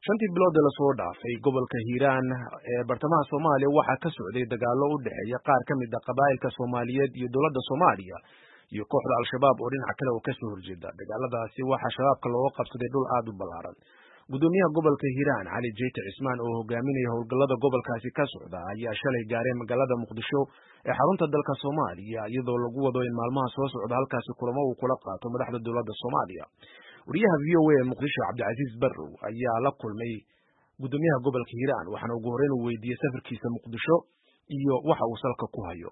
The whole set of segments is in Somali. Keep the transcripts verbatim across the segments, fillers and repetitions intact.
shantii bilood ee lasoo dhaafay gobolka Hiiraan ee bartamaha Soomaaliya waxaa ka socday dagaallo u dhexeeya qaar ka mid ah qabaa'ilka Soomaaliyeed iyo dowladda Soomaaliya iyo kooxda Al-Shabaab oo dhinaca kale oo ka soo horjeeda. Dagaaladaasi waxaa shabaabka looga qabsaday dhul aad u ballaaran. Gudoomiyaha gobolka Hiiraan Cali Jeyte Cismaan oo hogaaminaya howlgallada gobolkaasi ka socda ayaa shalay gaaray magaalada Muqdisho ee xarunta dalka Soomaaliya iyadoo lagu wado in maalmaha soo socda halkaasi kulamo uu kula qaato madaxda dowladda Soomaaliya. wariyaha V O A ee Muqdisho Cabdicaziz Barrow ayaa la kulmay gudoomiyaha gobolka Hiiraan waxaana ugu horreyn uu weydiiyay safarkiisa Muqdisho iyo waxa uu salka ku hayo.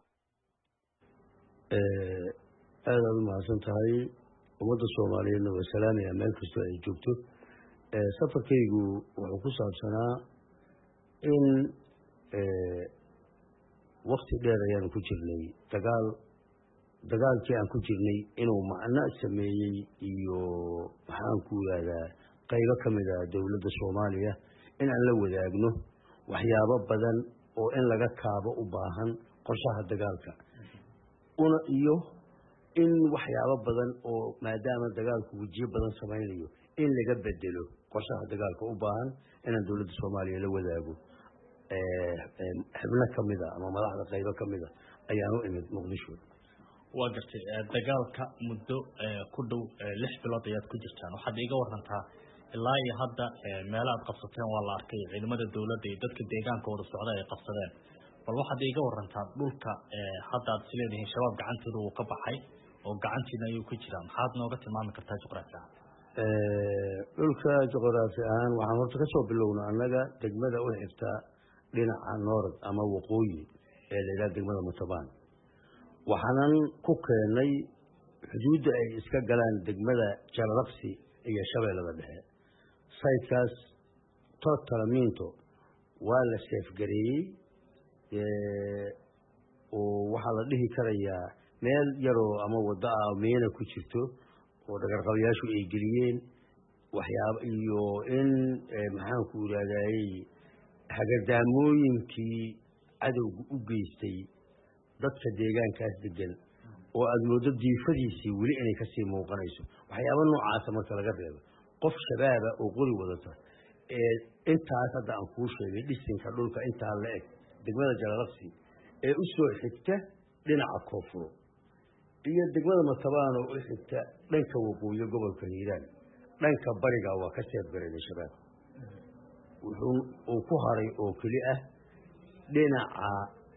ee aad u mahadsan tahay ummadda Soomaaliyeed oo salaamaya meel kasta ay joogto. ee safarkaygu wuxuu ku saabsanaa in ee waqti dheer ayaan ku jirnay dagaal dagaalkii aan ku jirnay inuu macno sameeyey iyo waxaan ku yiraahdaa qaybo ka mid ah dowladda Soomaaliya in aan la wadaagno waxyaabo badan oo in laga kaabo u baahan qorshaha dagaalka una iyo in waxyaabo badan oo maadaama dagaalku wajiyo badan samaynayo in laga bedelo qorshaha dagaalka u baahan inaan dowladda Soomaaliya la wadaago ee xubno ka mid ah ama madaxda qaybo ka mid ah ayaan u imid Muqdisho. waa gartay dagaalka muddo ku dhow lix bilood ayaad ku jirtaan waxaad iga warantaa ilaa iyo hadda meelaha aad qabsateen waa la arkay ciidamada dowladda iyo dadka deegaanka wada socda ay qabsadeen bal waxaad iga warantaa dhulka hadda aad isleedahay shabaab gacantooda uu ka baxay oo gacantiina ayuu ku jiraa maxaad nooga tilmaami kartaa juqraafi ahaan ee dhulka juqraafi ahaan waxaan horta ka soo bilownaa annaga degmada u xigta dhinaca noord ama waqooyi ee la yiraahdo degmada Mutabaan waxaanan ku keenay xuduudda ay iska galaan degmada Jallaqsi iyo Shabeellada Dhexe. saytkaas totalminto waa la seefgareeyey ee oo waxaa la dhihi karayaa meel yaroo ama waddo ah meena ku jirto oo dhagarqabayaashu ay geliyeen waxyaabo iyo in maxaan ku yiraahdaa hagadaamooyinkii cadowga u geystay dadka deegaankaas degan oo aad moodo diifadiisii weli inay ka sii muuqanayso waxyaabo noocaas marka laga reebo qof shabaab oo qori wadata ee intaas hadda aan kuu sheegay dhisinka dhulka intaa la eg degmada Jallaqsi ee u soo xigta dhinaca koonfur iyo degmada Mutabaan oo u xigta dhanka waqooyi gobolka Hiiraan dhanka bariga waa ka seefgareeyay shabaab wuxuu uu ku haray oo kali ah dhinaca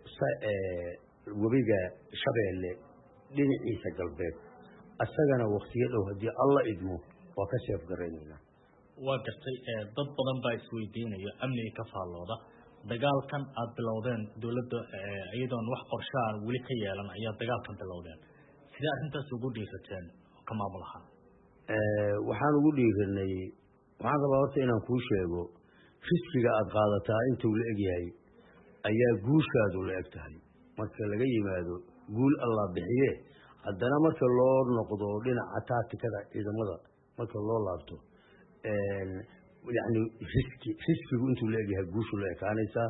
webiga Shabeelle dhinaciisa galbeed asagana waqtiyo dhow hadii alla idmo waa ka sheef gareynayna. waa gartay dad badan baa isweydiinaya amniga ka faallooda dagaalkan aad bilowdeen dowladda iyadoon wax qorshe ah weli ka yeelan ayaa dagaalkan bilowdeen sida arrintaas ugu dhiirateen ka maamul ahaan ee waxaan ugu dhiiranay waxaan rabaa horta inaan kuu sheego riskiga aad qaadataa intuu la egyahay ayaa guushaadu la eg tahay marka laga yimaado guul Allah bixiye haddana marka loo noqdo dhinaca tacticada ciidamada marka loo laabto ee yani riski riskigu intuu la egyahay guushu la ekaanaysa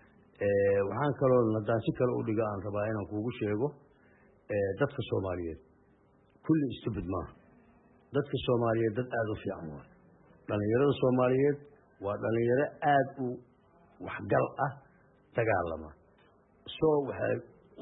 ee waxaan kaloo nadaan si kale u dhiga aan rabaa inaan kuugu sheego ee dadka Soomaaliyeed kulli istibad ma dadka Soomaaliyeed dad aad u fiican waa dhalinyarada Soomaaliyeed waa dhalinyaro aad u waxgal ah dagaalama soo waxay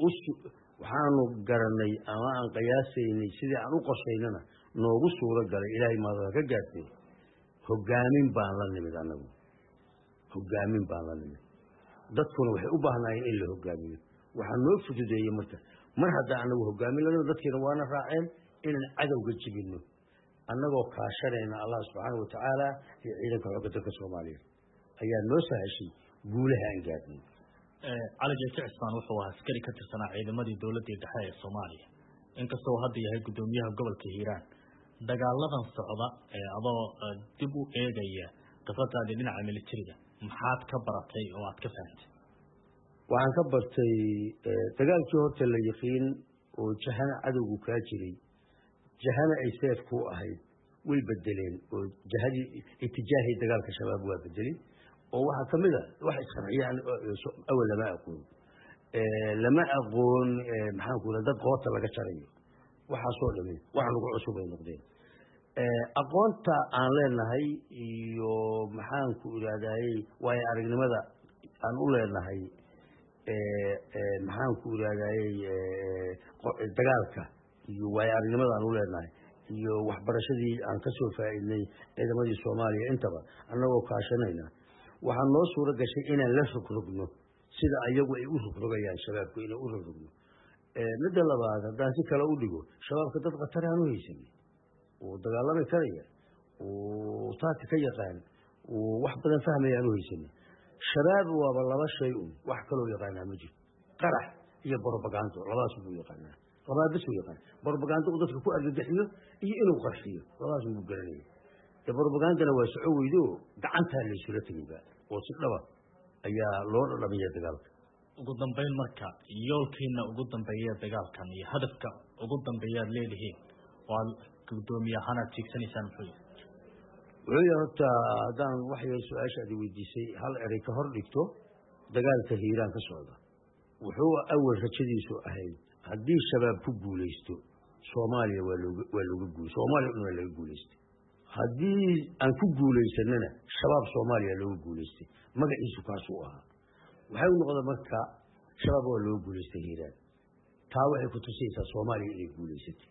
waxaanu garanay ama aan qiyaasaynay sidii aan u qorshaynana noogu suura galay ilaahay maadaama ka gaartay hogaamin baan la nimid anagu hogaamin baan la nimid dadkuna waxay u baahnayeen in la hogaamiyo waxaan noo fududeeyay marka mar hadda anagu hogaamin la nimid dadkina waana raaceen inaan cadowga jibino annagoo kaashanayna Allah subhanahu wa ta'ala iyo ciidanka xoogga dalka Soomaaliyeed ayaa noo sahashay guulaha aan gaarnay. Cali Jeyte Cismaan wuxuu ahaa askari ka tirsanaa ciidamadii dowladda dhexe ee Soomaaliya inkastoo uu hadda yahay gudoomiyaha gobolka Hiiraan dagaaladan socda ee adoo dib u eegaya qafataada dhinaca militariga maxaad ka baratay oo aad ka fahantay waxaan ka bartay dagaalkii horta la yaqiin oo jahana cadowgu ka jiray jahana ay seef ku ahayd way bedeleen oo jahadii itijaahi dagaalka shabaab waa bedelay oo waxa kamid ah wax isqarxiyaan awal lama aqoon ee lama aqoon maxaan ku dad qoota laga jarayo waxa soo dhamay waxa lagu cusub ay noqdeen aqoonta aan leenahay iyo maxaan ku iraadayay way aragnimada aan u leenahay ee maxaan ku iraadayay dagaalka iyo way aragnimada aan u leenahay iyo waxbarashadii aan ka soo faa'iidnay ciidamadii Soomaaliya intaba annagoo kaashanayna waxaan noo suura gashay inaan la rogrogno sida ayagu ay u rogrogayaan shabaabku inay u rogrogno ee midda labaad haddaan si kale u dhigo shabaabka dad qatar aan u haysan oo dagaalami karaya oo taasi ka yaqaan oo wax badan fahmayaan u haysan shabaab waa laba shay oo wax kale oo yaqaan ma jiro qarax iyo propaganda labadaas uu yaqaan labada bas uu yaqaan propaganda uu dadka ku argagixiyo iyo inuu qarxiyo labadaas uu garanay ee propaganda waa soo weydo gacanta la isula tagay oo si dhaba ayaa loo dhamiyay dagaalka ugu dambeyn marka yoolkiina ugu dambeeya dagaalkan iyo hadafka ugu dambeeya leedahay waa gudoomiyaha tigsanaysan muxuu wuxuu horta hadaan wax yar su'aasha aad weydiisay hal eray ka hor dhigto dagaalka hiiraan ka socda wuxuu awal rajadiisu ahayd haddii shabaab ku guuleysto Soomaaliya waa looga waa looga guuleysto Soomaaliya waa looga guuleystay haddii aan ku guuleysanana shabaab Soomaaliya looga guuleystay magaciisu kaas uu ahaa waxay u noqday marka shabaab waa looga guuleystay hiiraan taa waxay ku tusaysaa Soomaaliya inay guuleysatay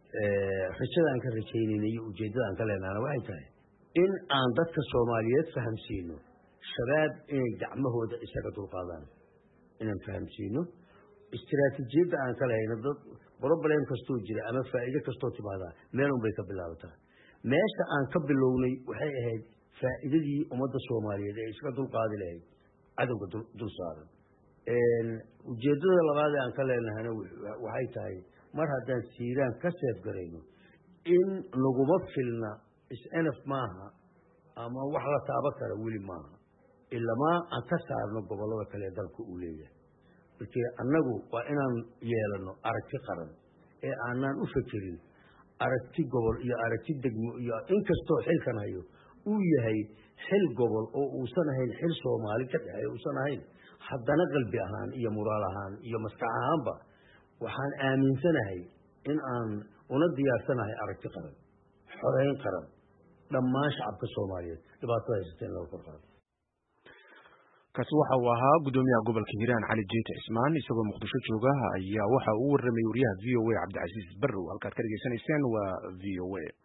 ee rajada aan ka rajaynayno iyo ujeedada aan ka leenahay waxay tahay in aan dadka Soomaaliyeed fahamsiino shabaab inay gacmahooda isaga dulqaadaan inaan fahamsiino istiraatiijiyada aan ka leenahay dad problem kasto jira ama faa'iido kasto timaada meel un bay ka bilaabataa meesha aan ka bilownay waxay ahayd faa'iidadii ummadda Soomaaliyeed ee iska dulqaadi lahayd cadawga dul saaran een ujeedada labaad aan ka leenahay waxay tahay mar haddaan siiraan ka seef garayno in laguma filna isnaf maaha ama wax la taaba kara wili maaha ilama aan ka saarno gobolada kale dalka uu leeyahay markii annagu waa inaan yeelano aragti qaran ee aanan u fikirin aragti gobol iyo aragti degmo iyo inkastoo xilkan hayo uu yahay xil gobol oo uusan ahayn xil Soomaali ka dhaxay uusan ahayn haddana qalbi ahaan iyo moraal ahaan iyo maskax ahaanba waxaan aaminsanahay in aan una diyaarsanahay aragti qaran xoreyn qaran dhammaan shacabka Soomaaliyeed dhibaatada haysata in loo korqaado kaasi waxa uu ahaa gudoomiyaha gobolka Hiiraan Cali Jeete Ismaan isagoo Muqdisho jooga ayaa waxa uu warramay wariyaha V O A Cabdi Casiis Barrow halkaad ka dhageysanaysaan waa V O A